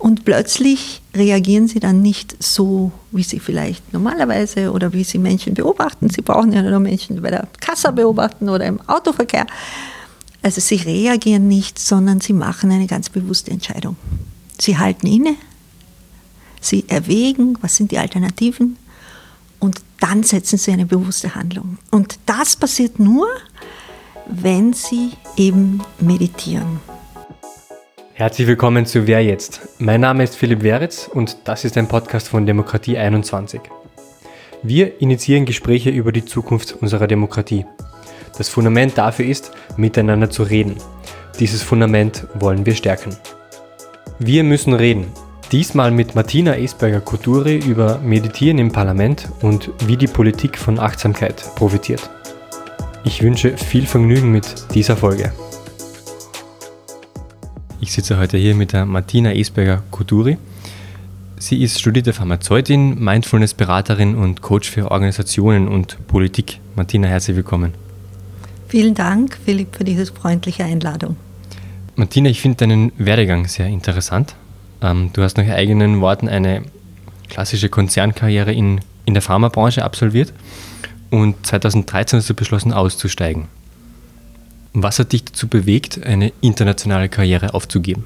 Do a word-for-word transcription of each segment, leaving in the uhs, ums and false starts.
Und plötzlich reagieren sie dann nicht so, wie sie vielleicht normalerweise oder wie sie Menschen beobachten. Sie brauchen ja nur Menschen bei der Kasse beobachten oder im Autoverkehr. Also sie reagieren nicht, sondern sie machen eine ganz bewusste Entscheidung. Sie halten inne, sie erwägen, was sind die Alternativen und dann setzen sie eine bewusste Handlung. Und das passiert nur, wenn sie eben meditieren. Herzlich willkommen zu Wer jetzt? Mein Name ist Philipp Weritz und das ist ein Podcast von Demokratie einundzwanzig. Wir initiieren Gespräche über die Zukunft unserer Demokratie. Das Fundament dafür ist, miteinander zu reden. Dieses Fundament wollen wir stärken. Wir müssen reden. Diesmal mit Martina Esberger-Kuturi über Meditieren im Parlament und wie die Politik von Achtsamkeit profitiert. Ich wünsche viel Vergnügen mit dieser Folge. Ich sitze heute hier mit der Martina Esberger-Kuturi. Sie ist studierte Pharmazeutin, Mindfulness-Beraterin und Coach für Organisationen und Politik. Martina, herzlich willkommen. Vielen Dank, Philipp, für diese freundliche Einladung. Martina, ich finde deinen Werdegang sehr interessant. Du hast nach eigenen Worten eine klassische Konzernkarriere in, in der Pharmabranche absolviert und zweitausenddreizehn hast du beschlossen, auszusteigen. Was hat dich dazu bewegt, eine internationale Karriere aufzugeben?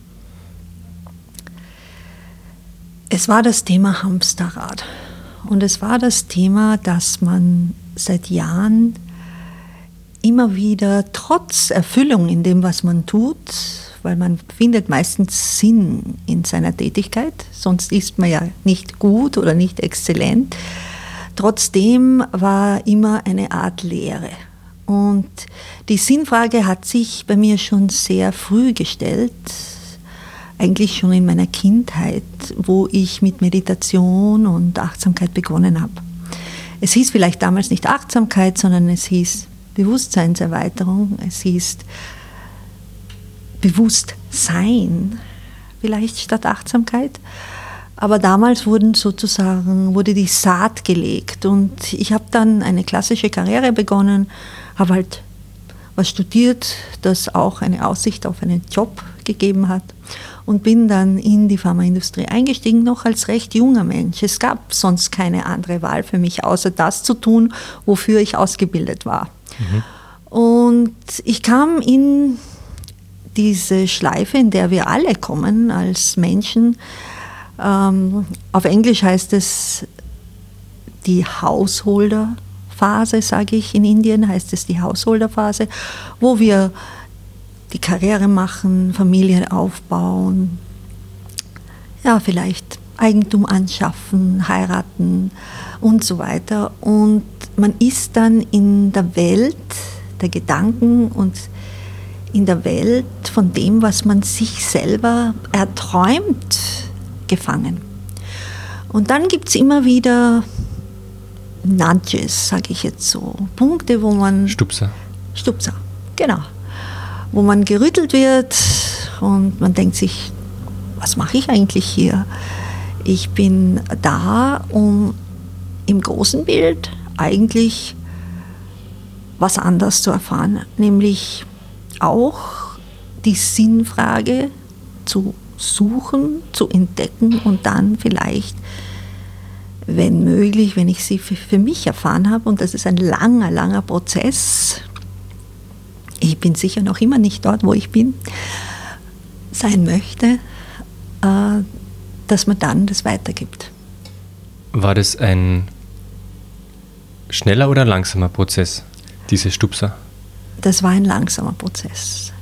Es war das Thema Hamsterrad. Und es war das Thema, dass man seit Jahren immer wieder trotz Erfüllung in dem, was man tut, weil man findet meistens Sinn in seiner Tätigkeit, sonst ist man ja nicht gut oder nicht exzellent. Trotzdem war immer eine Art Leere. Und die Sinnfrage hat sich bei mir schon sehr früh gestellt, eigentlich schon in meiner Kindheit, wo ich mit Meditation und Achtsamkeit begonnen habe. Es hieß vielleicht damals nicht Achtsamkeit, sondern es hieß Bewusstseinserweiterung, es hieß Bewusstsein, vielleicht statt Achtsamkeit. Aber damals wurden sozusagen, wurde die Saat gelegt und ich habe dann eine klassische Karriere begonnen, habe halt was studiert, das auch eine Aussicht auf einen Job gegeben hat und bin dann in die Pharmaindustrie eingestiegen, noch als recht junger Mensch. Es gab sonst keine andere Wahl für mich, außer das zu tun, wofür ich ausgebildet war. Mhm. Und ich kam in diese Schleife, in der wir alle kommen als Menschen. Ähm, auf Englisch heißt es die Householder-Phase, sage ich. In Indien heißt es die Householder-Phase, wo wir die Karriere machen, Familie aufbauen, ja, vielleicht Eigentum anschaffen, heiraten und so weiter. Und man ist dann in der Welt der Gedanken und in der Welt von dem, was man sich selber erträumt, gefangen. Und dann gibt es immer wieder Nudges, sage ich jetzt so, Punkte, wo man... Stupser. Stupser, genau. Wo man gerüttelt wird und man denkt sich, was mache ich eigentlich hier? Ich bin da, um im großen Bild eigentlich was anderes zu erfahren, nämlich auch die Sinnfrage zu suchen, zu entdecken und dann vielleicht, wenn möglich, wenn ich sie für, für mich erfahren habe, und das ist ein langer, langer Prozess, ich bin sicher noch immer nicht dort, wo ich bin, sein möchte, äh, dass man dann das weitergibt. War das ein schneller oder langsamer Prozess, diese Stupser? Das war ein langsamer Prozess.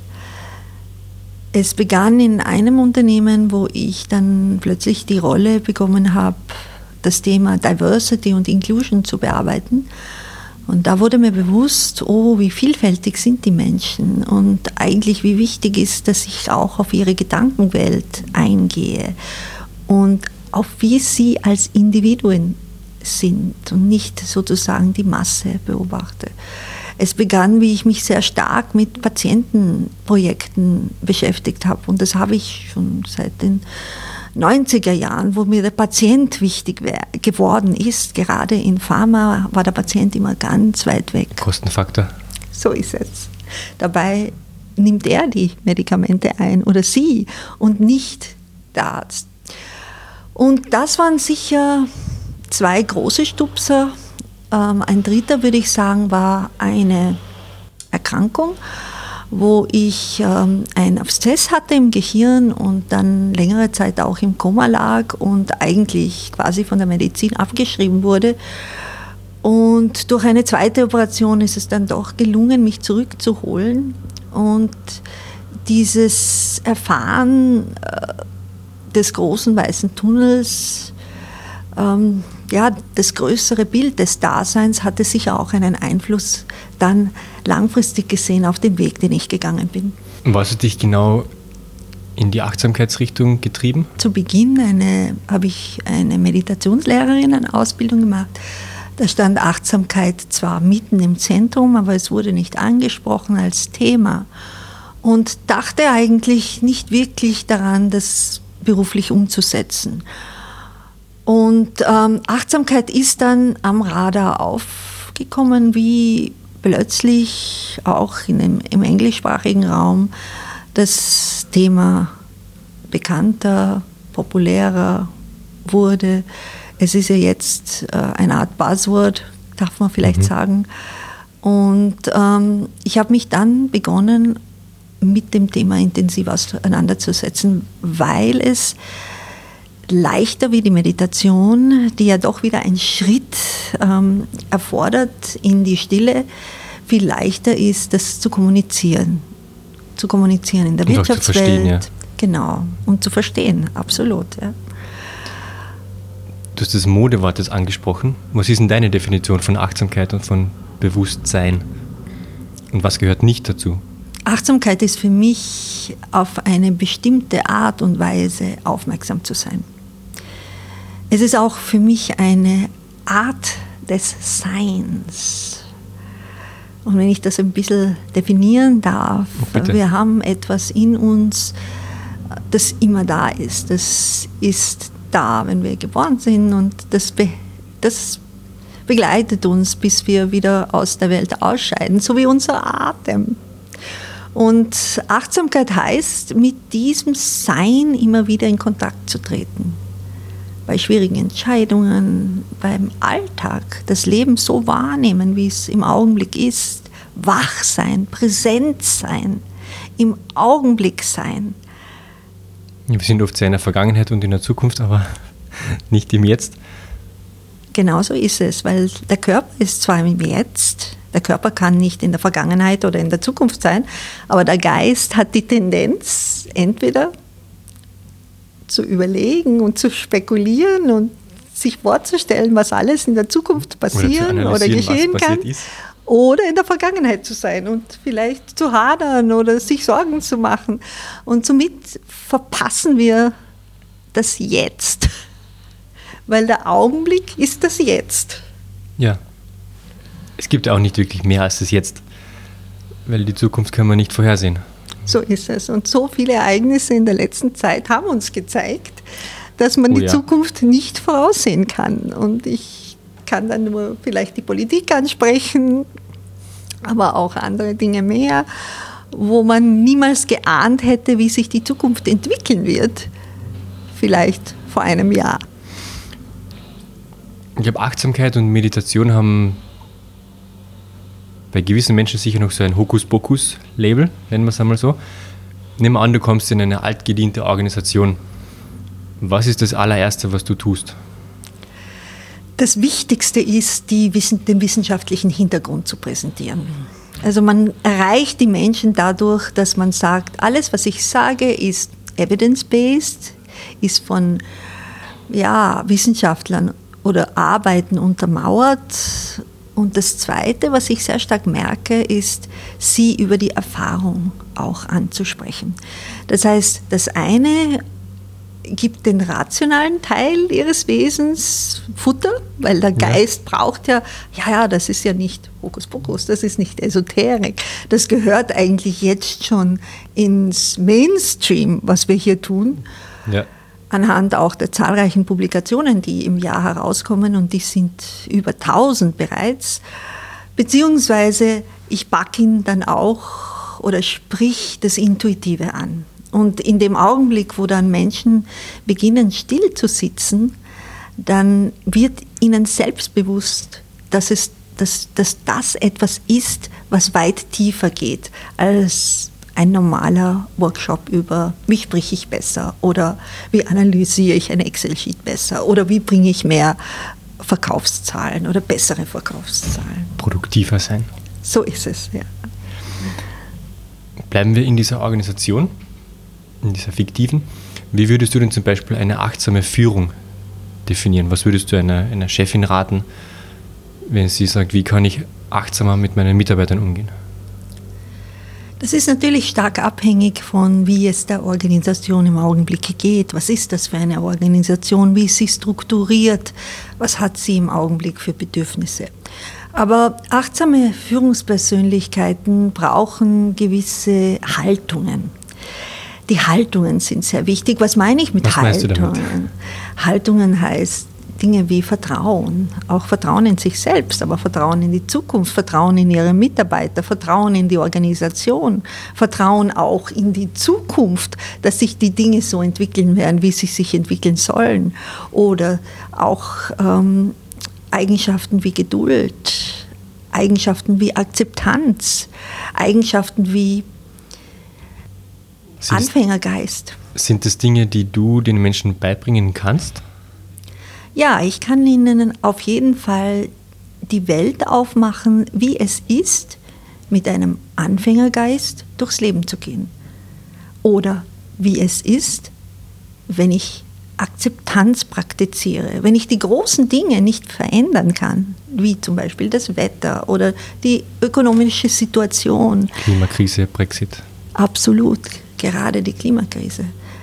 Es begann in einem Unternehmen, wo ich dann plötzlich die Rolle bekommen habe, das Thema Diversity und Inclusion zu bearbeiten. Und da wurde mir bewusst, oh, wie vielfältig sind die Menschen und eigentlich wie wichtig ist, dass ich auch auf ihre Gedankenwelt eingehe und auf wie sie als Individuen sind und nicht sozusagen die Masse beobachte. Es begann, wie ich mich sehr stark mit Patientenprojekten beschäftigt habe. Und das habe ich schon seit den neunziger Jahren, wo mir der Patient wichtig geworden ist. Gerade in Pharma war der Patient immer ganz weit weg. Kostenfaktor. So ist es. Dabei nimmt er die Medikamente ein oder sie und nicht der Arzt. Und das waren sicher zwei große Stupser. Ähm, ein dritter, würde ich sagen, war eine Erkrankung, wo ich ähm, einen Abszess hatte im Gehirn und dann längere Zeit auch im Koma lag und eigentlich quasi von der Medizin abgeschrieben wurde. Und durch eine zweite Operation ist es dann doch gelungen, mich zurückzuholen. Und dieses Erfahren äh, des großen weißen Tunnels, ähm, ja, das größere Bild des Daseins hatte sicher auch einen Einfluss dann langfristig gesehen auf den Weg, den ich gegangen bin. Was hat dich genau in die Achtsamkeitsrichtung getrieben? Zu Beginn eine, habe ich eine Meditationslehrerin-Ausbildung gemacht. Da stand Achtsamkeit zwar mitten im Zentrum, aber es wurde nicht angesprochen als Thema und dachte eigentlich nicht wirklich daran, das beruflich umzusetzen. Und ähm, Achtsamkeit ist dann am Radar aufgekommen, wie plötzlich auch in dem, im englischsprachigen Raum das Thema bekannter, populärer wurde. Es ist ja jetzt äh, eine Art Buzzword, darf man vielleicht mhm. sagen. Und ähm, ich habe mich dann begonnen, mit dem Thema intensiv auseinanderzusetzen, weil es leichter wie die Meditation, die ja doch wieder einen Schritt ähm, erfordert in die Stille, viel leichter ist, das zu kommunizieren. Zu kommunizieren in der und Wirtschaftswelt. Auch zu verstehen, ja. Genau, und zu verstehen, absolut. Ja. Du hast das Modewort jetzt angesprochen. Was ist denn deine Definition von Achtsamkeit und von Bewusstsein? Und was gehört nicht dazu? Achtsamkeit ist für mich, auf eine bestimmte Art und Weise aufmerksam zu sein. Es ist auch für mich eine Art des Seins. Und wenn ich das ein bisschen definieren darf, Bitte. Wir haben etwas in uns, das immer da ist. Das ist da, wenn wir geboren sind, und das, be- das begleitet uns, bis wir wieder aus der Welt ausscheiden, so wie unser Atem. Und Achtsamkeit heißt, mit diesem Sein immer wieder in Kontakt zu treten. Bei schwierigen Entscheidungen, beim Alltag, das Leben so wahrnehmen, wie es im Augenblick ist, wach sein, präsent sein, im Augenblick sein. Wir sind oft sehr in der Vergangenheit und in der Zukunft, aber nicht im Jetzt. Genau so ist es, weil der Körper ist zwar im Jetzt, der Körper kann nicht in der Vergangenheit oder in der Zukunft sein, aber der Geist hat die Tendenz, entweder zu überlegen und zu spekulieren und sich vorzustellen, was alles in der Zukunft passieren oder, oder geschehen kann, ist. Oder in der Vergangenheit zu sein und vielleicht zu hadern oder sich Sorgen zu machen. Und somit verpassen wir das Jetzt, weil der Augenblick ist das Jetzt. Ja. Es gibt auch nicht wirklich mehr als das Jetzt, weil die Zukunft können wir nicht vorhersehen. So ist es. Und so viele Ereignisse in der letzten Zeit haben uns gezeigt, dass man oh, die ja. Zukunft nicht voraussehen kann. Und ich kann dann nur vielleicht die Politik ansprechen, aber auch andere Dinge mehr, wo man niemals geahnt hätte, wie sich die Zukunft entwickeln wird. Vielleicht vor einem Jahr. Ich glaube, Achtsamkeit und Meditation haben bei gewissen Menschen sicher noch so ein Hokuspokus-Label, nennen wir es einmal so. Nehmen wir an, du kommst in eine altgediente Organisation. Was ist das allererste, was du tust? Das Wichtigste ist, die, den wissenschaftlichen Hintergrund zu präsentieren. Also man erreicht die Menschen dadurch, dass man sagt, alles, was ich sage, ist evidence-based, ist von ja, Wissenschaftlern oder Arbeiten untermauert. Und das Zweite, was ich sehr stark merke, ist, sie über die Erfahrung auch anzusprechen. Das heißt, das eine gibt den rationalen Teil ihres Wesens Futter, weil der Geist ja. braucht ja, ja, ja, das ist ja nicht Hokuspokus, das ist nicht Esoterik. Das gehört eigentlich jetzt schon ins Mainstream, was wir hier tun. Ja. Anhand auch der zahlreichen Publikationen, die im Jahr herauskommen, und die sind über tausend bereits, beziehungsweise ich packe ihn dann auch oder sprich das Intuitive an. Und in dem Augenblick, wo dann Menschen beginnen, still zu sitzen, dann wird ihnen selbstbewusst, dass, es, dass, dass das etwas ist, was weit tiefer geht als ein normaler Workshop über, wie spreche ich besser oder wie analysiere ich ein Excel-Sheet besser oder wie bringe ich mehr Verkaufszahlen oder bessere Verkaufszahlen. Produktiver sein. So ist es, ja. Bleiben wir in dieser Organisation, in dieser fiktiven. Wie würdest du denn zum Beispiel eine achtsame Führung definieren? Was würdest du einer, einer Chefin raten, wenn sie sagt, wie kann ich achtsamer mit meinen Mitarbeitern umgehen? Das ist natürlich stark abhängig von, wie es der Organisation im Augenblick geht. Was ist das für eine Organisation? Wie ist sie strukturiert? Was hat sie im Augenblick für Bedürfnisse? Aber achtsame Führungspersönlichkeiten brauchen gewisse Haltungen. Die Haltungen sind sehr wichtig. Was meine ich mit Was meinst du damit? Haltungen? Haltungen heißt Dinge wie Vertrauen, auch Vertrauen in sich selbst, aber Vertrauen in die Zukunft, Vertrauen in ihre Mitarbeiter, Vertrauen in die Organisation, Vertrauen auch in die Zukunft, dass sich die Dinge so entwickeln werden, wie sie sich entwickeln sollen. Oder auch ähm, Eigenschaften wie Geduld, Eigenschaften wie Akzeptanz, Eigenschaften wie sind Anfängergeist. Sind das Dinge, die du den Menschen beibringen kannst? Ja, ich kann ihnen auf jeden Fall die Welt aufmachen, wie es ist, mit einem Anfängergeist durchs Leben zu gehen. Oder wie es ist, wenn ich Akzeptanz praktiziere, wenn ich die großen Dinge nicht verändern kann, wie zum Beispiel das Wetter oder die ökonomische Situation. Klimakrise, Brexit. Absolut, gerade die Klimakrise.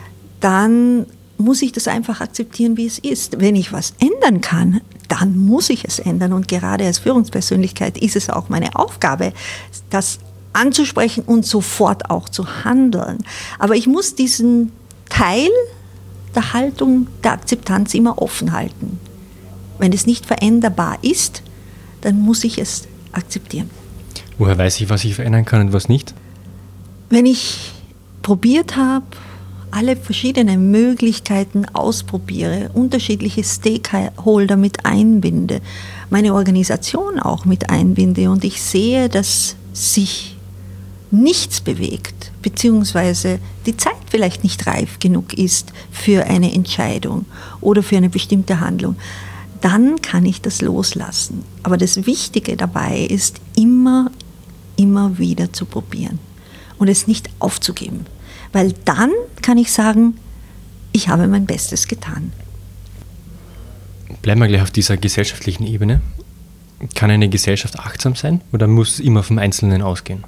Dann muss ich das einfach akzeptieren, wie es ist. Wenn ich was ändern kann, dann muss ich es ändern. Und gerade als Führungspersönlichkeit ist es auch meine Aufgabe, das anzusprechen und sofort auch zu handeln. Aber ich muss diesen Teil der Haltung, der Akzeptanz immer offen halten. Wenn es nicht veränderbar ist, dann muss ich es akzeptieren. Woher weiß ich, was ich verändern kann und was nicht? Wenn ich probiert habe, alle verschiedenen Möglichkeiten ausprobiere, unterschiedliche Stakeholder mit einbinde, meine Organisation auch mit einbinde und ich sehe, dass sich nichts bewegt, beziehungsweise die Zeit vielleicht nicht reif genug ist für eine Entscheidung oder für eine bestimmte Handlung, dann kann ich das loslassen. Aber das Wichtige dabei ist, immer, immer wieder zu probieren und es nicht aufzugeben. Weil dann kann ich sagen, ich habe mein Bestes getan. Bleiben wir gleich auf dieser gesellschaftlichen Ebene. Kann eine Gesellschaft achtsam sein oder muss es immer vom Einzelnen ausgehen?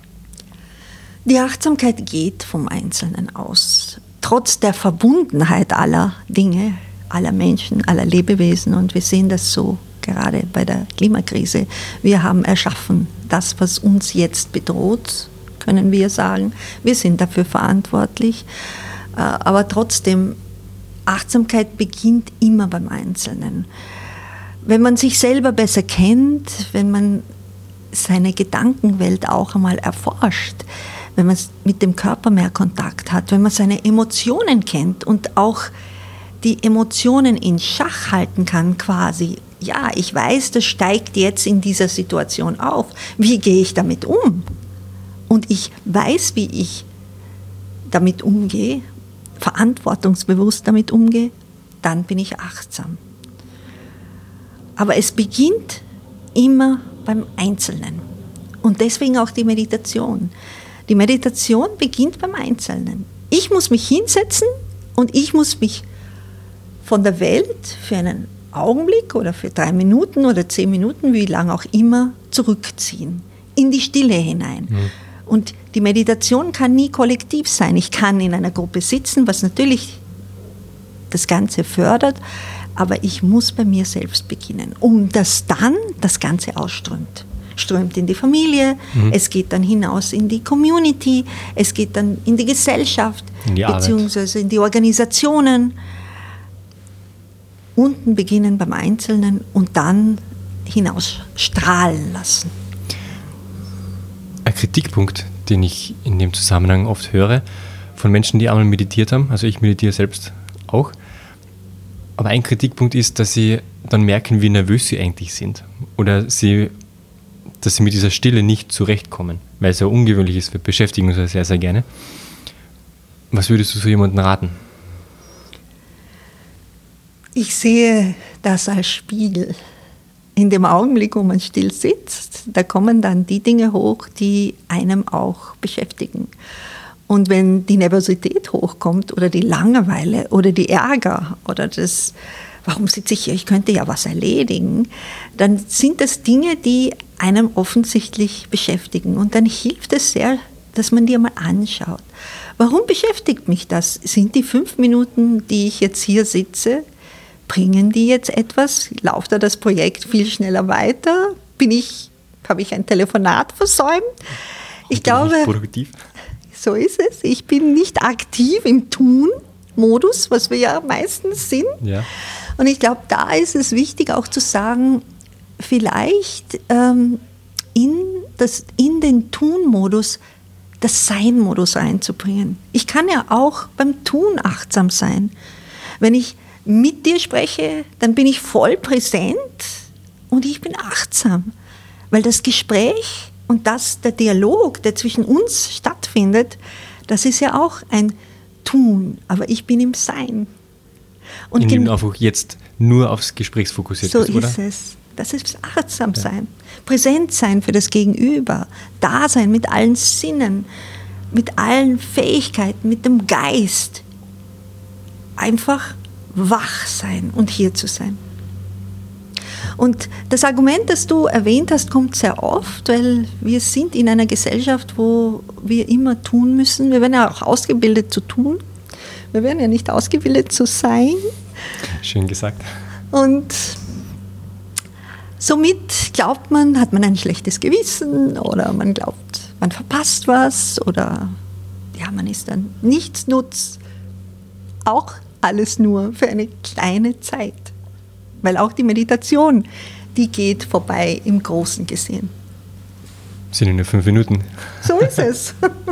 Die Achtsamkeit geht vom Einzelnen aus. Trotz der Verbundenheit aller Dinge, aller Menschen, aller Lebewesen. Und wir sehen das so gerade bei der Klimakrise. Wir haben erschaffen, das, was uns jetzt bedroht, können wir sagen. Wir sind dafür verantwortlich. Aber trotzdem, Achtsamkeit beginnt immer beim Einzelnen. Wenn man sich selber besser kennt, wenn man seine Gedankenwelt auch einmal erforscht, wenn man mit dem Körper mehr Kontakt hat, wenn man seine Emotionen kennt und auch die Emotionen in Schach halten kann quasi. Ja, ich weiß, das steigt jetzt in dieser Situation auf. Wie gehe ich damit um? Und ich weiß, wie ich damit umgehe, verantwortungsbewusst damit umgehe, dann bin ich achtsam. Aber es beginnt immer beim Einzelnen. Und deswegen auch die Meditation. Die Meditation beginnt beim Einzelnen. Ich muss mich hinsetzen und ich muss mich von der Welt für einen Augenblick oder für drei Minuten oder zehn Minuten, wie lang auch immer, zurückziehen. In die Stille hinein. Mhm. Und die Meditation kann nie kollektiv sein. Ich kann in einer Gruppe sitzen, was natürlich das Ganze fördert, aber ich muss bei mir selbst beginnen, um dass dann das Ganze ausströmt. Strömt in die Familie, mhm. es geht dann hinaus in die Community, es geht dann in die Gesellschaft, in die beziehungsweise in die Organisationen. Unten beginnen beim Einzelnen und dann hinaus strahlen lassen. Ein Kritikpunkt, den ich in dem Zusammenhang oft höre, von Menschen, die einmal meditiert haben. Also ich meditiere selbst auch. Aber ein Kritikpunkt ist, dass sie dann merken, wie nervös sie eigentlich sind. Oder sie, dass sie mit dieser Stille nicht zurechtkommen, weil es ja ungewöhnlich ist. Wir beschäftigen uns ja sehr, sehr gerne. Was würdest du so jemandem raten? Ich sehe das als Spiegel. In dem Augenblick, wo man still sitzt, da kommen dann die Dinge hoch, die einem auch beschäftigen. Und wenn die Nervosität hochkommt oder die Langeweile oder die Ärger oder das, warum sitze ich hier, ich könnte ja was erledigen, dann sind das Dinge, die einem offensichtlich beschäftigen. Und dann hilft es sehr, dass man die mal anschaut. Warum beschäftigt mich das? Sind die fünf Minuten, die ich jetzt hier sitze, bringen die jetzt etwas? Läuft da das Projekt viel schneller weiter? Bin ich, habe ich ein Telefonat versäumt? Ich glaube, nicht produktiv. So ist es. Ich bin nicht aktiv im Tun-Modus, was wir ja meistens sind. Ja. Und ich glaube, da ist es wichtig auch zu sagen, vielleicht ähm, in, das, in den Tun-Modus das Sein-Modus reinzubringen. Ich kann ja auch beim Tun achtsam sein. Wenn ich mit dir spreche, dann bin ich voll präsent und ich bin achtsam, weil das Gespräch und das, der Dialog, der zwischen uns stattfindet, das ist ja auch ein Tun, aber ich bin im Sein. Und Indem du einfach jetzt nur aufs Gespräch fokussiert so bist, oder? So ist es. Das ist achtsam sein, ja. Präsent sein für das Gegenüber, da sein mit allen Sinnen, mit allen Fähigkeiten, mit dem Geist. Einfach wach sein und hier zu sein. Und das Argument, das du erwähnt hast, kommt sehr oft, weil wir sind in einer Gesellschaft, wo wir immer tun müssen. Wir werden ja auch ausgebildet zu tun. Wir werden ja nicht ausgebildet zu sein. Schön gesagt. Und somit glaubt man, hat man ein schlechtes Gewissen oder man glaubt, man verpasst was oder ja, man ist dann nichtsnutz. Auch alles nur für eine kleine Zeit. Weil auch die Meditation, die geht vorbei im Großen gesehen. Sind ja nur fünf Minuten. So ist es.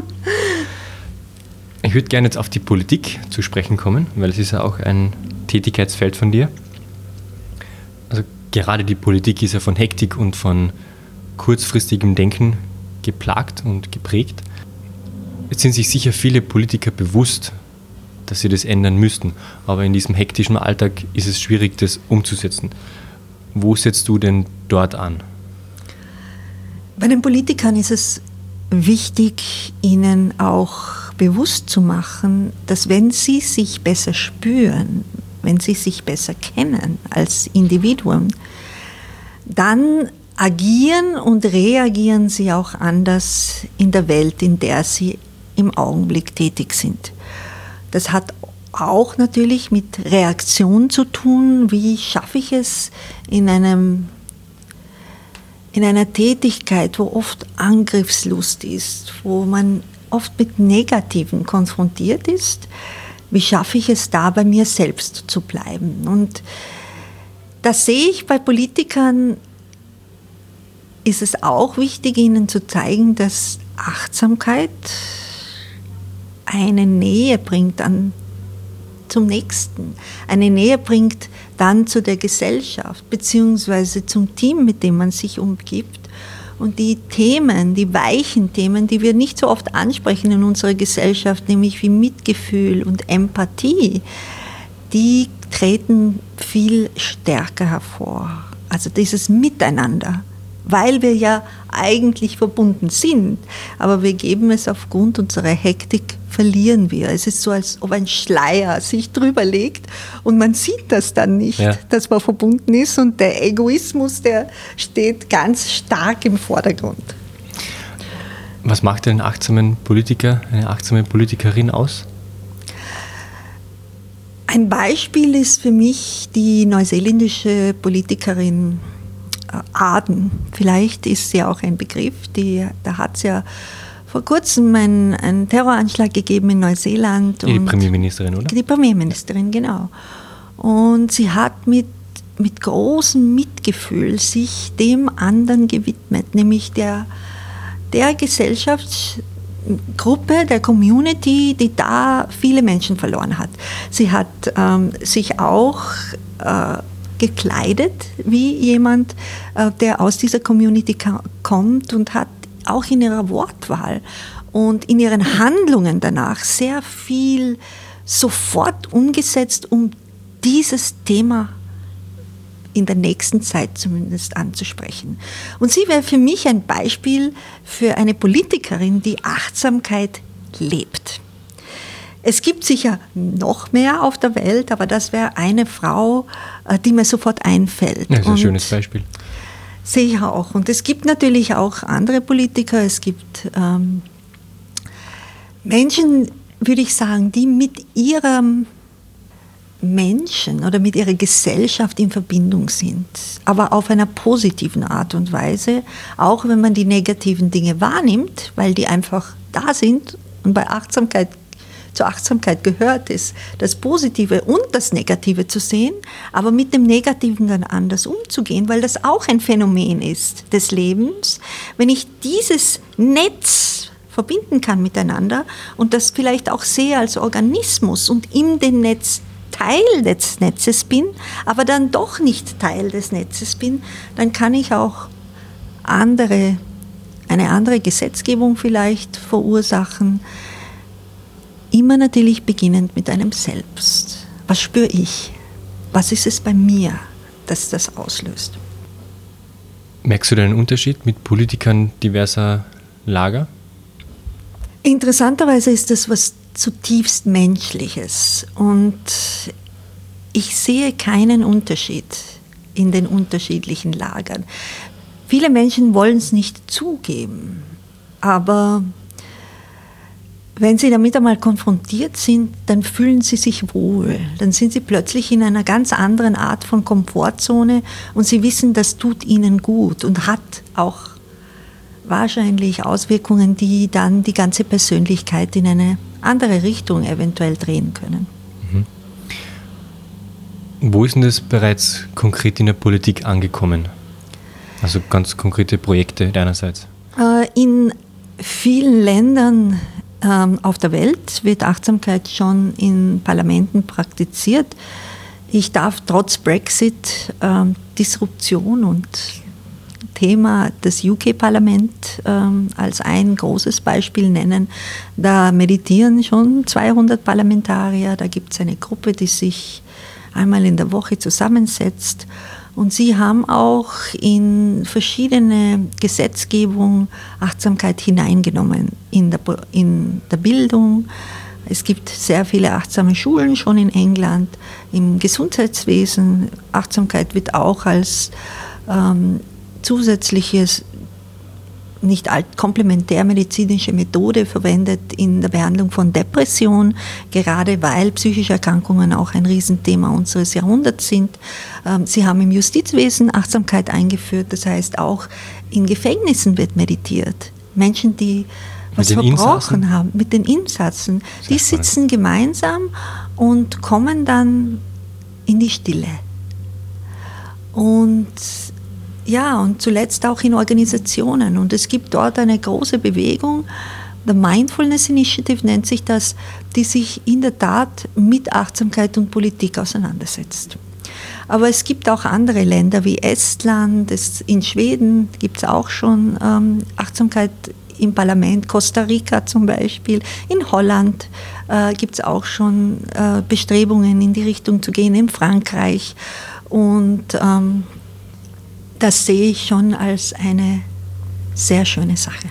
Ich würde gerne jetzt auf die Politik zu sprechen kommen, weil es ist ja auch ein Tätigkeitsfeld von dir. Also gerade die Politik ist ja von Hektik und von kurzfristigem Denken geplagt und geprägt. Jetzt sind sich sicher viele Politiker bewusst, dass sie das ändern müssten. Aber in diesem hektischen Alltag ist es schwierig, das umzusetzen. Wo setzt du denn dort an? Bei den Politikern ist es wichtig, ihnen auch bewusst zu machen, dass wenn sie sich besser spüren, wenn sie sich besser kennen als Individuen, dann agieren und reagieren sie auch anders in der Welt, in der sie im Augenblick tätig sind. Das hat auch natürlich mit Reaktion zu tun. Wie schaffe ich es in einem, in einer Tätigkeit, wo oft Angriffslust ist, wo man oft mit Negativen konfrontiert ist, wie schaffe ich es da, bei mir selbst zu bleiben? Und das sehe ich bei Politikern, ist es auch wichtig, ihnen zu zeigen, dass Achtsamkeit eine Nähe bringt an, zum Nächsten, eine Nähe bringt dann zu der Gesellschaft beziehungsweise zum Team, mit dem man sich umgibt. Und die Themen, die weichen Themen, die wir nicht so oft ansprechen in unserer Gesellschaft, nämlich wie Mitgefühl und Empathie, die treten viel stärker hervor. Also dieses Miteinander, weil wir ja eigentlich verbunden sind, aber wir geben es aufgrund unserer Hektik, verlieren wir. Es ist so, als ob ein Schleier sich drüber legt und man sieht das dann nicht, ja, dass man verbunden ist und der Egoismus, der steht ganz stark im Vordergrund. Was macht einen achtsamen Politiker, eine achtsame Politikerin aus? Ein Beispiel ist für mich die neuseeländische Politikerin Ardern. Vielleicht ist sie auch ein Begriff, die, da hat es ja vor kurzem einen, einen Terroranschlag gegeben in Neuseeland. Die und Premierministerin, oder? Die Premierministerin, genau. Und sie hat mit, mit großem Mitgefühl sich dem anderen gewidmet, nämlich der, der Gesellschaft, Gruppe der Community, die da viele Menschen verloren hat. Sie hat ähm, sich auch äh, gekleidet wie jemand, äh, der aus dieser Community ka- kommt und hat auch in ihrer Wortwahl und in ihren Handlungen danach sehr viel sofort umgesetzt, um dieses Thema in der nächsten Zeit zumindest anzusprechen. Und sie wäre für mich ein Beispiel für eine Politikerin, die Achtsamkeit lebt. Es gibt sicher noch mehr auf der Welt, aber das wäre eine Frau, die mir sofort einfällt. Ja, das ist ein schönes Beispiel. Sehe ich auch. Und es gibt natürlich auch andere Politiker, es gibt ähm, Menschen, würde ich sagen, die mit ihrem Menschen oder mit ihrer Gesellschaft in Verbindung sind, aber auf einer positiven Art und Weise, auch wenn man die negativen Dinge wahrnimmt, weil die einfach da sind und bei Achtsamkeit, zur Achtsamkeit gehört es, das Positive und das Negative zu sehen, aber mit dem Negativen dann anders umzugehen, weil das auch ein Phänomen ist des Lebens. Wenn ich dieses Netz verbinden kann miteinander und das vielleicht auch sehe als Organismus und in dem Netz Teil des Netzes bin, aber dann doch nicht Teil des Netzes bin, dann kann ich auch andere, eine andere Gesetzgebung vielleicht verursachen. Immer natürlich beginnend mit einem Selbst. Was spüre ich? Was ist es bei mir, das das auslöst? Merkst du denn einen Unterschied mit Politikern diverser Lager? Interessanterweise ist das was zutiefst Menschliches und ich sehe keinen Unterschied in den unterschiedlichen Lagern. Viele Menschen wollen es nicht zugeben, aber wenn sie damit einmal konfrontiert sind, dann fühlen sie sich wohl. Dann sind sie plötzlich in einer ganz anderen Art von Komfortzone und sie wissen, das tut ihnen gut und hat auch wahrscheinlich Auswirkungen, die dann die ganze Persönlichkeit in eine andere Richtung eventuell drehen können. Mhm. Wo ist denn das bereits konkret in der Politik angekommen? Also ganz konkrete Projekte deinerseits? In vielen Ländern auf der Welt wird Achtsamkeit schon in Parlamenten praktiziert. Ich darf trotz Brexit Disruption und Thema das U K-Parlament ähm, als ein großes Beispiel nennen. Da meditieren schon zweihundert Parlamentarier, da gibt es eine Gruppe, die sich einmal in der Woche zusammensetzt und sie haben auch in verschiedene Gesetzgebung Achtsamkeit hineingenommen, in der, in der Bildung. Es gibt sehr viele achtsame Schulen schon in England, im Gesundheitswesen. Achtsamkeit wird auch als ähm, zusätzliches, nicht komplementärmedizinische Methode verwendet in der Behandlung von Depression, gerade weil psychische Erkrankungen auch ein Riesenthema unseres Jahrhunderts sind. Sie haben im Justizwesen Achtsamkeit eingeführt, das heißt auch in Gefängnissen wird meditiert. Menschen, die was verbrochen haben, mit den Insassen, die sitzen gemeinsam und kommen dann in die Stille. Und ja, und zuletzt auch in Organisationen. Und es gibt dort eine große Bewegung, The Mindfulness Initiative nennt sich das, die sich in der Tat mit Achtsamkeit und Politik auseinandersetzt. Aber es gibt auch andere Länder wie Estland, es, in Schweden gibt es auch schon ähm, Achtsamkeit im Parlament, Costa Rica zum Beispiel, in Holland äh, gibt es auch schon äh, Bestrebungen in die Richtung zu gehen, in Frankreich. Und ähm, das sehe ich schon als eine sehr schöne Sache.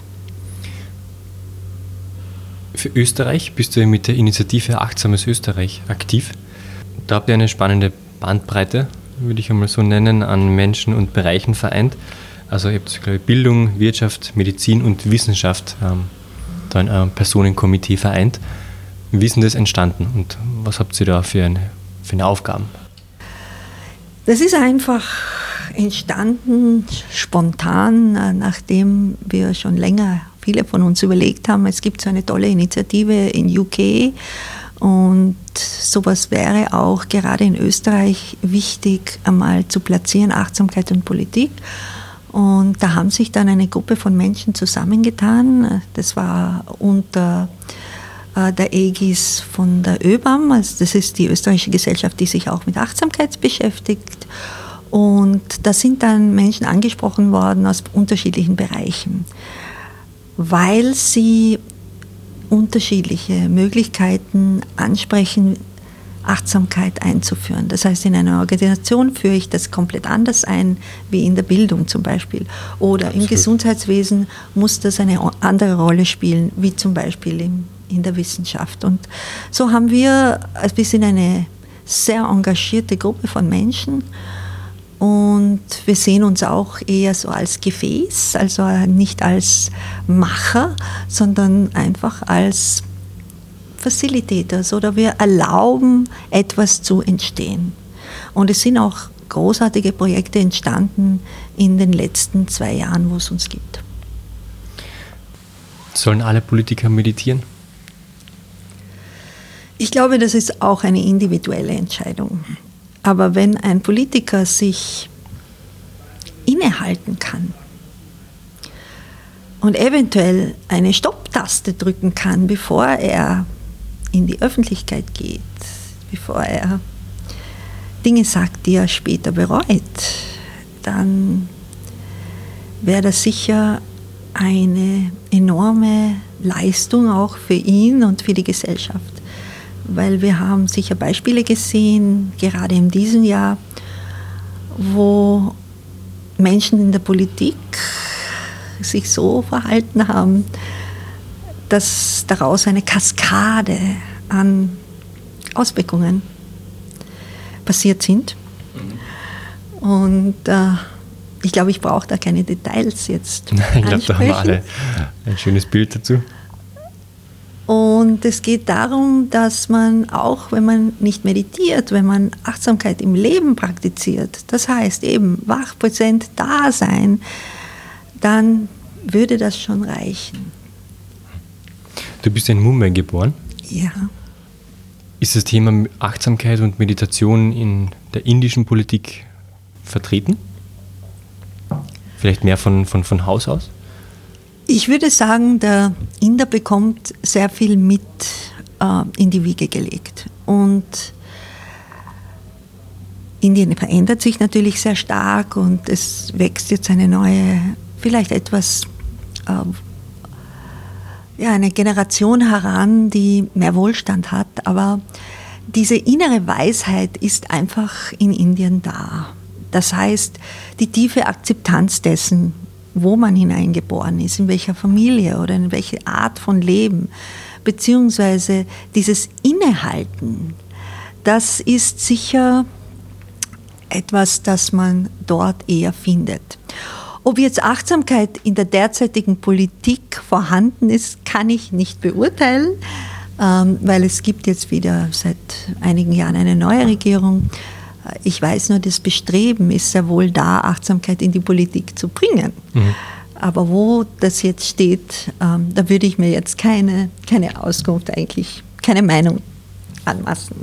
Für Österreich bist du mit der Initiative Achtsames Österreich aktiv. Da habt ihr eine spannende Bandbreite, würde ich einmal so nennen, an Menschen und Bereichen vereint. Also ihr habt, glaube ich, Bildung, Wirtschaft, Medizin und Wissenschaft ähm, da in einem Personenkomitee vereint. Wie ist denn das entstanden und was habt ihr da für eine, für eine Aufgaben? Das ist einfach entstanden, spontan, nachdem wir schon länger, viele von uns überlegt haben, es gibt so eine tolle Initiative in U K und sowas wäre auch gerade in Österreich wichtig, einmal zu platzieren, Achtsamkeit und Politik. Und da haben sich dann eine Gruppe von Menschen zusammengetan. Das war unter äh, der Ägis von der ÖBAM, also das ist die österreichische Gesellschaft, die sich auch mit Achtsamkeit beschäftigt. Und da sind dann Menschen angesprochen worden aus unterschiedlichen Bereichen, weil sie unterschiedliche Möglichkeiten ansprechen, Achtsamkeit einzuführen. Das heißt, in einer Organisation führe ich das komplett anders ein, wie in der Bildung zum Beispiel. Oder Absolut. Im Gesundheitswesen muss das eine andere Rolle spielen, wie zum Beispiel in, in der Wissenschaft. Und so haben wir, also wir sind eine sehr engagierte Gruppe von Menschen und wir sehen uns auch eher so als Gefäß, also nicht als Macher, sondern einfach als Facilitators, oder wir erlauben, etwas zu entstehen. Und es sind auch großartige Projekte entstanden in den letzten zwei Jahren, wo es uns gibt. Sollen alle Politiker meditieren? Ich glaube, das ist auch eine individuelle Entscheidung. Aber wenn ein Politiker sich innehalten kann und eventuell eine Stopptaste drücken kann, bevor er in die Öffentlichkeit geht, bevor er Dinge sagt, die er später bereut, dann wäre das sicher eine enorme Leistung auch für ihn und für die Gesellschaft. Weil wir haben sicher Beispiele gesehen, gerade in diesem Jahr, wo Menschen in der Politik sich so verhalten haben, dass daraus eine Kaskade an Auswirkungen passiert sind. Mhm. Und äh, ich glaube, ich brauche da keine Details jetzt. Ich glaube, da haben wir alle ein schönes Bild dazu. Und es geht darum, dass man auch, wenn man nicht meditiert, wenn man Achtsamkeit im Leben praktiziert, das heißt eben wach, präsent, da sein, dann würde das schon reichen. Du bist in Mumbai geboren. Ja. Ist das Thema Achtsamkeit und Meditation in der indischen Politik vertreten? Vielleicht mehr von, von, von Haus aus? Ich würde sagen, der Inder bekommt sehr viel mit äh, in die Wiege gelegt. Und Indien verändert sich natürlich sehr stark und es wächst jetzt eine neue, vielleicht etwas, äh, ja, eine Generation heran, die mehr Wohlstand hat. Aber diese innere Weisheit ist einfach in Indien da. Das heißt, die tiefe Akzeptanz dessen, wo man hineingeboren ist, in welcher Familie oder in welche Art von Leben, beziehungsweise dieses Innehalten, das ist sicher etwas, das man dort eher findet. Ob jetzt Achtsamkeit in der derzeitigen Politik vorhanden ist, kann ich nicht beurteilen, weil es gibt jetzt wieder seit einigen Jahren eine neue Regierung. Ich weiß nur, das Bestreben ist sehr wohl da, Achtsamkeit in die Politik zu bringen. Mhm. Aber wo das jetzt steht, ähm, da würde ich mir jetzt keine, keine Auskunft, eigentlich keine Meinung anmaßen.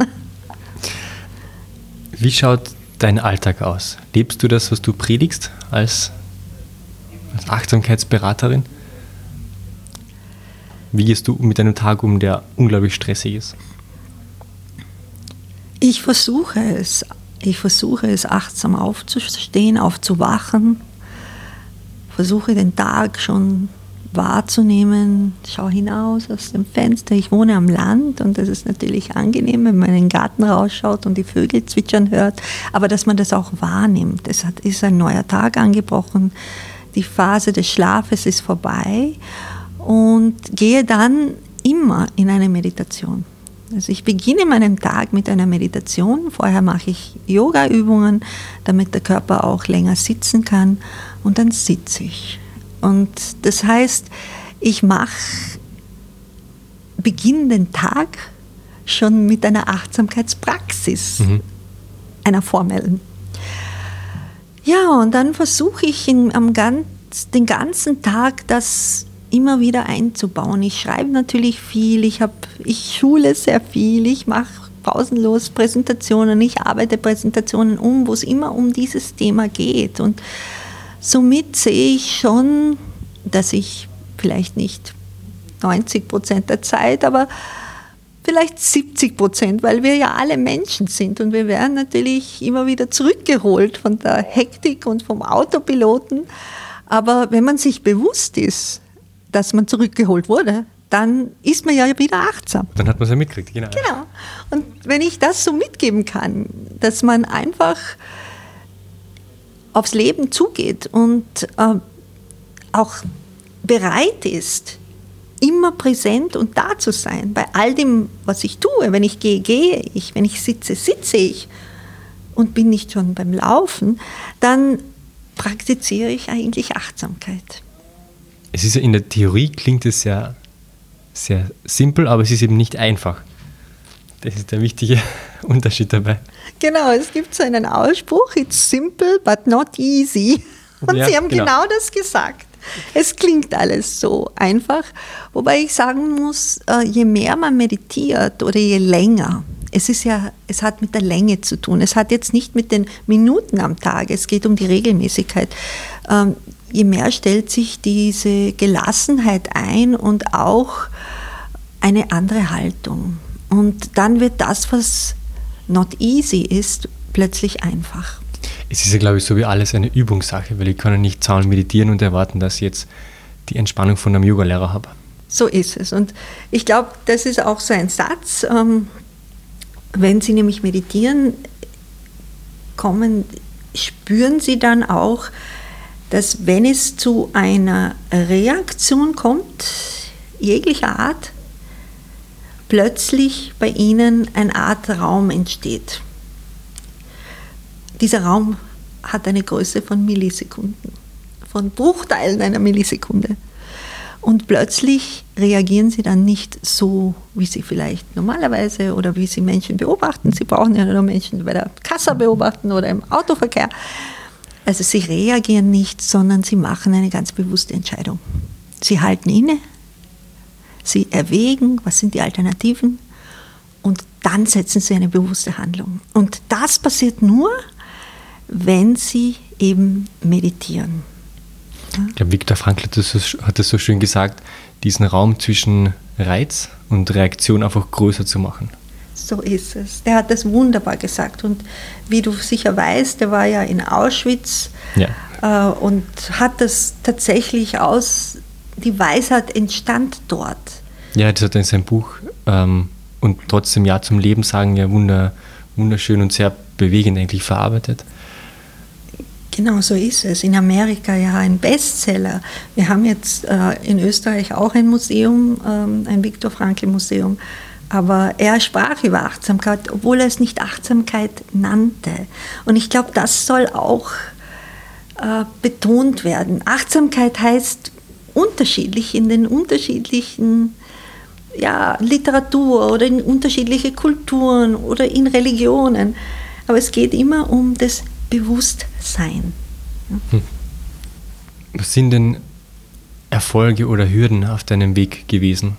Wie schaut dein Alltag aus? Lebst du das, was du predigst als, als Achtsamkeitsberaterin? Wie gehst du mit einem Tag um, der unglaublich stressig ist? Ich versuche es. Ich versuche es achtsam aufzustehen, aufzuwachen, versuche den Tag schon wahrzunehmen, schaue hinaus aus dem Fenster. Ich wohne am Land und das ist natürlich angenehm, wenn man in den Garten rausschaut und die Vögel zwitschern hört, aber dass man das auch wahrnimmt. Es ist ein neuer Tag angebrochen, die Phase des Schlafes ist vorbei und gehe dann immer in eine Meditation. Also ich beginne meinen Tag mit einer Meditation. Vorher mache ich Yoga-Übungen, damit der Körper auch länger sitzen kann. Und dann sitze ich. Und das heißt, ich mache, beginne den Tag schon mit einer Achtsamkeitspraxis, mhm. einer formellen. Ja, und dann versuche ich in, am ganz, den ganzen Tag das immer wieder einzubauen. Ich schreibe natürlich viel, ich, hab, ich schule sehr viel, ich mache pausenlos Präsentationen, ich arbeite Präsentationen um, wo es immer um dieses Thema geht. Und Somit sehe ich schon, dass ich vielleicht nicht neunzig Prozent der Zeit, aber vielleicht siebzig Prozent, weil wir ja alle Menschen sind und wir werden natürlich immer wieder zurückgeholt von der Hektik und vom Autopiloten. Aber wenn man sich bewusst ist, dass man zurückgeholt wurde, dann ist man ja wieder achtsam. Dann hat man es ja mitgekriegt, genau. Genau. Und wenn ich das so mitgeben kann, dass man einfach aufs Leben zugeht und äh, auch bereit ist, immer präsent und da zu sein, bei all dem, was ich tue. Wenn ich gehe, gehe ich. Wenn ich sitze, sitze ich und bin nicht schon beim Laufen, dann praktiziere ich eigentlich Achtsamkeit. Es ist ja in der Theorie, klingt es ja sehr simpel, aber es ist eben nicht einfach. Das ist der wichtige Unterschied dabei. Genau, es gibt so einen Ausspruch, it's simple but not easy. Und ja, Sie haben genau. genau das gesagt. Es klingt alles so einfach, wobei ich sagen muss, je mehr man meditiert oder je länger, es ist ja, es hat mit der Länge zu tun, es hat jetzt nicht mit den Minuten am Tag, es geht um die Regelmäßigkeit. Ähm, je mehr stellt sich diese Gelassenheit ein und auch eine andere Haltung. Und dann wird das, was not easy ist, plötzlich einfach. Es ist ja, glaube ich, so wie alles eine Übungssache, weil ich kann ja nicht zahlen meditieren und erwarten, dass ich jetzt die Entspannung von einem Yoga-Lehrer habe. So ist es. Und ich glaube, das ist auch so ein Satz, ähm, wenn Sie nämlich meditieren, kommen, spüren Sie dann auch, dass wenn es zu einer Reaktion kommt, jeglicher Art, plötzlich bei Ihnen eine Art Raum entsteht. Dieser Raum hat eine Größe von Millisekunden, von Bruchteilen einer Millisekunde. Und plötzlich reagieren Sie dann nicht so, wie Sie vielleicht normalerweise oder wie Sie Menschen beobachten. Sie brauchen ja nur Menschen bei der Kasse beobachten oder im Autoverkehr. Also Sie reagieren nicht, sondern Sie machen eine ganz bewusste Entscheidung. Sie halten inne, Sie erwägen, was sind die Alternativen und dann setzen Sie eine bewusste Handlung. Und das passiert nur, wenn Sie eben meditieren. Ja? Ich glaube, Viktor Frankl hat das, so, hat das so schön gesagt, diesen Raum zwischen Reiz und Reaktion einfach größer zu machen. So ist es. Der hat das wunderbar gesagt. Und wie du sicher weißt, der war ja in Auschwitz ja. äh, und hat das tatsächlich aus, die Weisheit entstand dort. Ja, das hat er in seinem Buch ähm, und trotzdem Ja zum Leben sagen, ja wunder, wunderschön und sehr bewegend eigentlich verarbeitet. Genau so ist es. In Amerika ja ein Bestseller. Wir haben jetzt äh, in Österreich auch ein Museum, ähm, ein Viktor Frankl Museum. Aber er sprach über Achtsamkeit, obwohl er es nicht Achtsamkeit nannte. Und ich glaube, das soll auch äh, betont werden. Achtsamkeit heißt unterschiedlich in den unterschiedlichen ja, Literatur oder in unterschiedliche Kulturen oder in Religionen. Aber es geht immer um das Bewusstsein. Hm. Was sind denn Erfolge oder Hürden auf deinem Weg gewesen?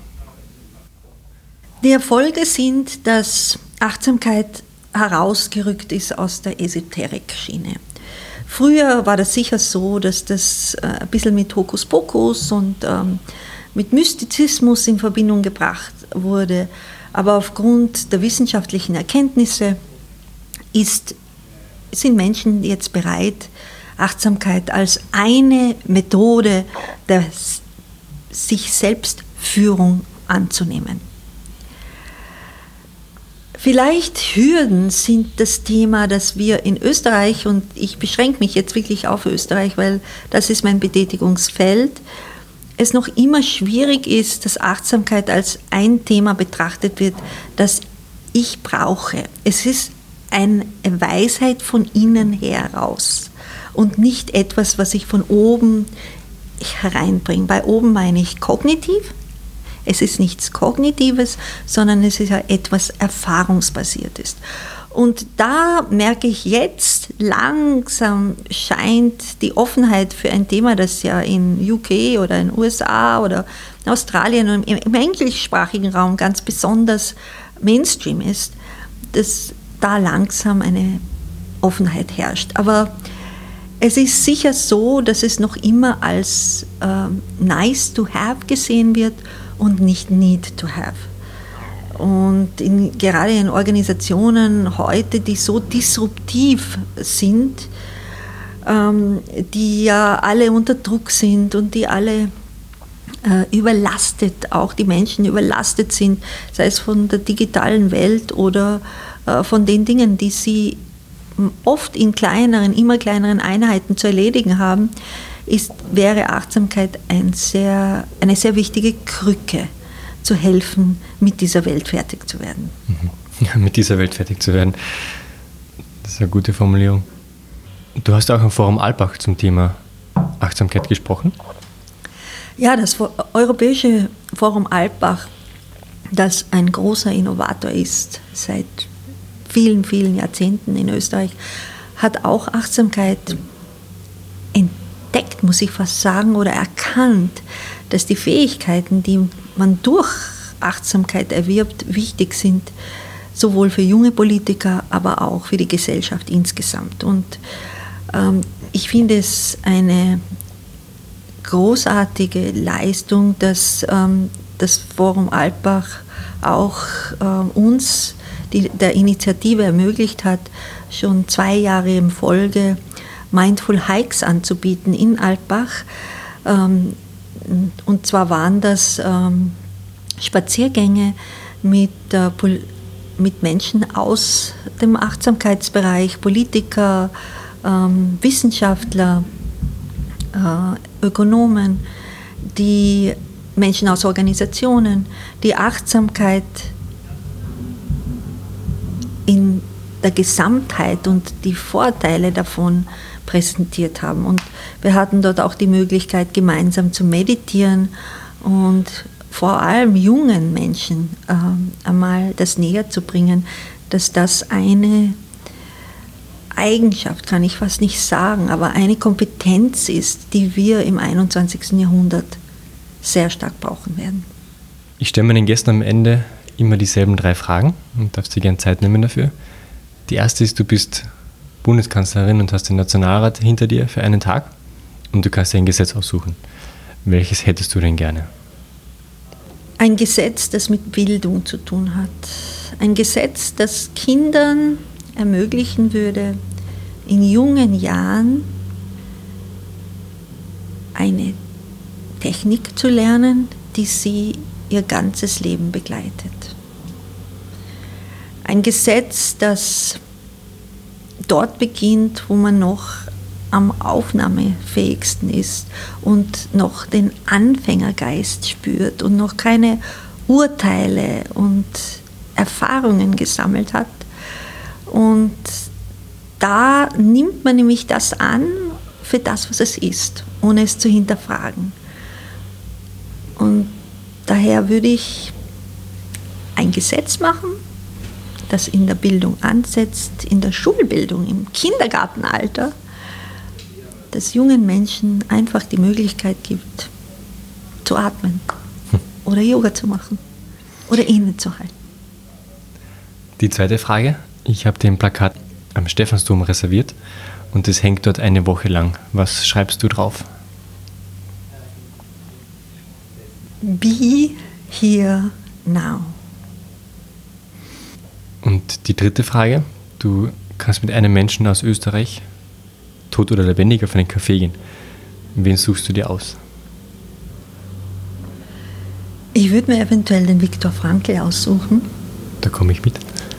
Die Erfolge sind, dass Achtsamkeit herausgerückt ist aus der Esoterik-Schiene. Früher war das sicher so, dass das ein bisschen mit Hokuspokus und ähm, mit Mystizismus in Verbindung gebracht wurde. Aber aufgrund der wissenschaftlichen Erkenntnisse ist, sind Menschen jetzt bereit, Achtsamkeit als eine Methode der sich Selbstführung anzunehmen. Vielleicht Hürden sind das Thema, das wir in Österreich, und ich beschränke mich jetzt wirklich auf Österreich, weil das ist mein Betätigungsfeld, es noch immer schwierig ist, dass Achtsamkeit als ein Thema betrachtet wird, das ich brauche. Es ist eine Weisheit von innen heraus und nicht etwas, was ich von oben hereinbringe. Bei oben meine ich kognitiv. Es ist nichts Kognitives, sondern es ist ja etwas Erfahrungsbasiertes. Und da merke ich jetzt, langsam scheint die Offenheit für ein Thema, das ja in U K oder in den U S A oder in Australien und im, im englischsprachigen Raum ganz besonders Mainstream ist, dass da langsam eine Offenheit herrscht. Aber Es ist sicher so, dass es noch immer als äh, nice to have gesehen wird und nicht need to have. Und in, gerade in Organisationen heute, die so disruptiv sind, ähm, die ja alle unter Druck sind und die alle äh, überlastet, auch die Menschen überlastet sind, sei es von der digitalen Welt oder äh, von den Dingen, die sie oft in kleineren, immer kleineren Einheiten zu erledigen haben, ist, wäre Achtsamkeit ein sehr, eine sehr wichtige Krücke, zu helfen, mit dieser Welt fertig zu werden. Ja, mit dieser Welt fertig zu werden. Das ist eine gute Formulierung. Du hast auch im Forum Alpbach zum Thema Achtsamkeit gesprochen. Ja, das Europäische Forum Alpbach, das ein großer Innovator ist, seit vielen, vielen Jahrzehnten in Österreich, hat auch Achtsamkeit entdeckt, muss ich fast sagen, oder erkannt, dass die Fähigkeiten, die man durch Achtsamkeit erwirbt, wichtig sind, sowohl für junge Politiker, aber auch für die Gesellschaft insgesamt. Und ähm, ich finde es eine großartige Leistung, dass ähm, das Forum Alpbach auch ähm, uns die, der Initiative ermöglicht hat, schon zwei Jahre in Folge Mindful Hikes anzubieten in Alpbach. Ähm, Und zwar waren das ähm, Spaziergänge mit, äh, Pol- mit Menschen aus dem Achtsamkeitsbereich, Politiker, ähm, Wissenschaftler, äh, Ökonomen, die Menschen aus Organisationen, die Achtsamkeit in der Gesamtheit und die Vorteile davon präsentiert haben. Und wir hatten dort auch die Möglichkeit, gemeinsam zu meditieren und vor allem jungen Menschen äh, einmal das näher zu bringen, dass das eine Eigenschaft, kann ich fast nicht sagen, aber eine Kompetenz ist, die wir im einundzwanzigsten Jahrhundert sehr stark brauchen werden. Ich stelle meinen Gästen am Ende immer dieselben drei Fragen und darfst dir gerne Zeit nehmen dafür. Die erste ist, du bist Bundeskanzlerin und hast den Nationalrat hinter dir für einen Tag und du kannst dir ein Gesetz aussuchen. Welches hättest du denn gerne? Ein Gesetz, das mit Bildung zu tun hat. Ein Gesetz, das Kindern ermöglichen würde, in jungen Jahren eine Technik zu lernen, die sie ihr ganzes Leben begleitet. Ein Gesetz, das dort beginnt, wo man noch am aufnahmefähigsten ist und noch den Anfängergeist spürt und noch keine Urteile und Erfahrungen gesammelt hat. Und da nimmt man nämlich das an für das, was es ist, ohne es zu hinterfragen. Und daher würde ich ein Gesetz machen, das in der Bildung ansetzt, in der Schulbildung, im Kindergartenalter, das jungen Menschen einfach die Möglichkeit gibt, zu atmen oder Yoga zu machen oder innezuhalten. Die zweite Frage. Ich habe den Plakat am Stephansdom reserviert und es hängt dort eine Woche lang. Was schreibst du drauf? Be here now. Und die dritte Frage. Du kannst mit einem Menschen aus Österreich, tot oder lebendig, auf einen Café gehen. Wen suchst du dir aus? Ich würde mir eventuell den Viktor Frankl aussuchen. Da komme ich mit.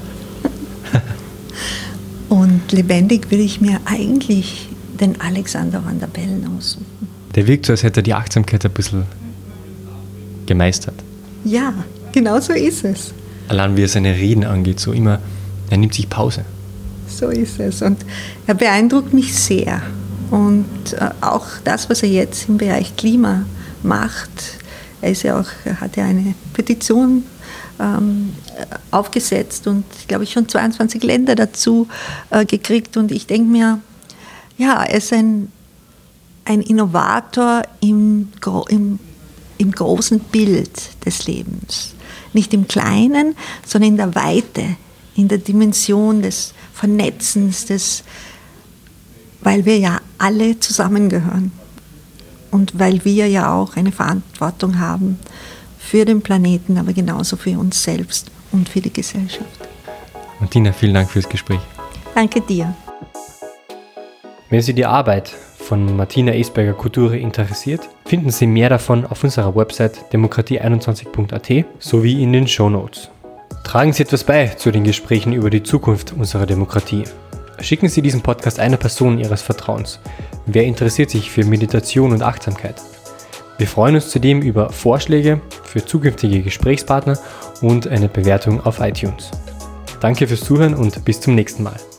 Und lebendig würde ich mir eigentlich den Alexander Van der Bellen aussuchen. Der wirkt so, als hätte er die Achtsamkeit ein bisschen gemeistert. Ja, genau so ist es. Allein wie er seine Reden angeht, so immer, er nimmt sich Pause. So ist es. Und er beeindruckt mich sehr. Und äh, auch das, was er jetzt im Bereich Klima macht, er ist ja auch, er hat ja eine Petition ähm, aufgesetzt und, glaube ich, schon zweiundzwanzig Länder dazu äh, gekriegt. Und ich denke mir, ja, er ist ein, ein Innovator im, im, im großen Bild des Lebens. Nicht im Kleinen, sondern in der Weite, in der Dimension des Vernetzens, des weil wir ja alle zusammengehören und weil wir ja auch eine Verantwortung haben für den Planeten, aber genauso für uns selbst und für die Gesellschaft. Martina, vielen Dank fürs Gespräch. Danke dir. Wenn Sie die Arbeit von Martina Esberger-Couture interessiert, finden Sie mehr davon auf unserer Website demokratie einundzwanzig punkt a t sowie in den Shownotes. Tragen Sie etwas bei zu den Gesprächen über die Zukunft unserer Demokratie. Schicken Sie diesen Podcast einer Person Ihres Vertrauens. Wer interessiert sich für Meditation und Achtsamkeit? Wir freuen uns zudem über Vorschläge für zukünftige Gesprächspartner und eine Bewertung auf iTunes. Danke fürs Zuhören und bis zum nächsten Mal.